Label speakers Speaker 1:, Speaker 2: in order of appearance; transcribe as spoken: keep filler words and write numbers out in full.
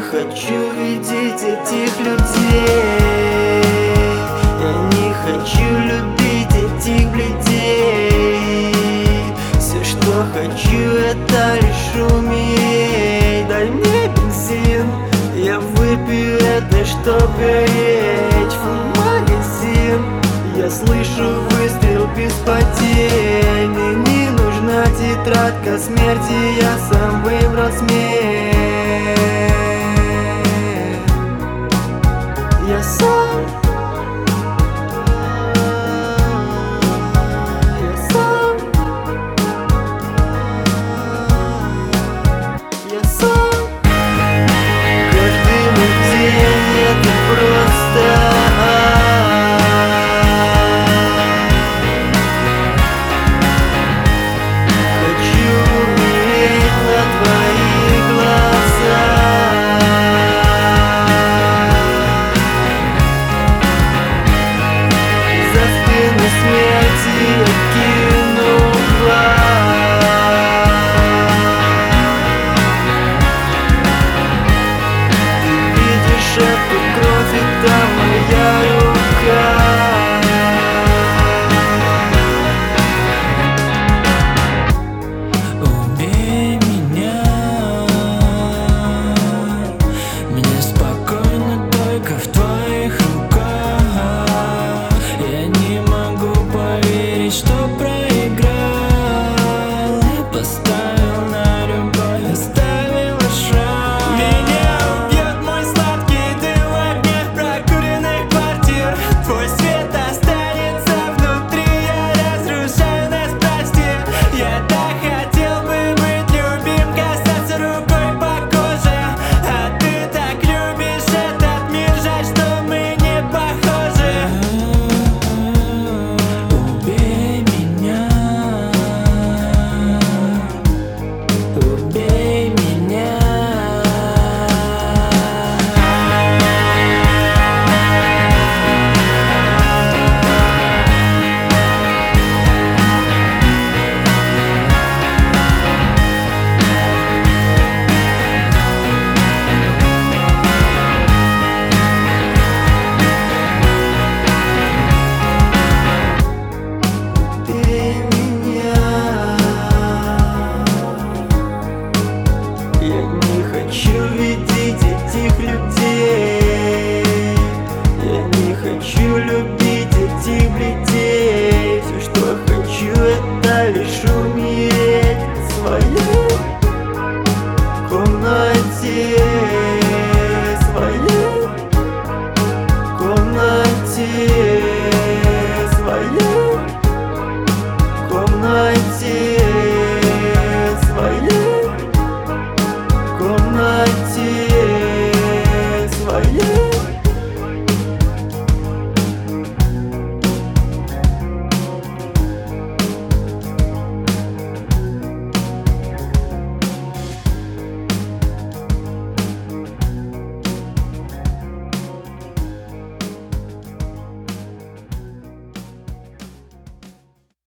Speaker 1: хочу видеть этих людей. Я не хочу любить этих бледей. Все, что хочу, это лишь уметь. Дай мне бензин, я выпью это, чтоб гореть. В магазин, я слышу выстрел без потерь. Мне не нужна тетрадка смерти, я сам выбрал смерть. Я сам, я сам, я сам. Каждый мой день это просто хочу умереть на твоих глазах. За спину смерти я кину флаг. Ты видишь эту кровь, это моя рука.
Speaker 2: Убей меня, мне спокойно только в твоих руках. Я не могу поверить, что проиграл. Поставил на любовь, оставила шаг. Меня убьет мой сладкий дым в огнях прокуренных квартир. Твой свет останется внутри, я разрушаю нас, прости. Я так хотел бы быть любим, касаться рукой по коже. А ты так любишь этот мир, жаль, что мы не похожи. Убей меня, убей меня.
Speaker 1: Убей меня. Я не хочу видеть этих людей. Я не хочу любить этих бледей. Все, что хочу, это лишь умереть своей.